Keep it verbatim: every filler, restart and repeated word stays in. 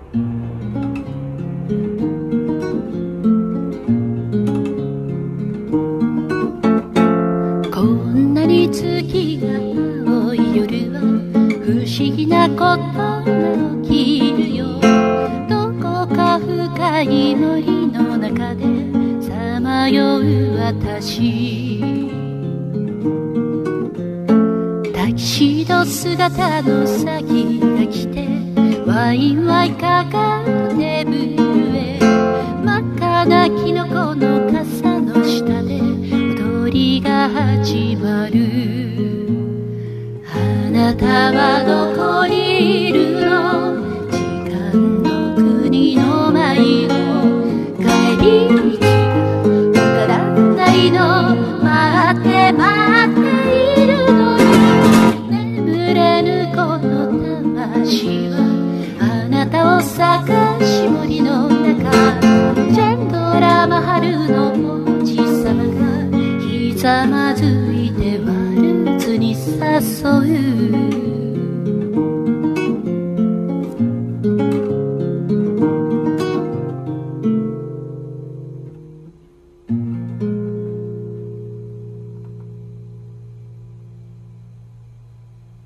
こんなに月が青い夜は不思議なことが起きるよ。どこか深い森の中でさまよう私、タキシード姿のサギが来てワイワイかかって震え、真っ赤なキノコの傘の下で踊りが始まる。あなたはどこにいるの、時間の国の迷子、帰り道がわからないの、待って待っているのに、眠れぬこの魂はあなたを探し森の中、ジェンドラマ春の王子様がひざまずいてワルツに誘う。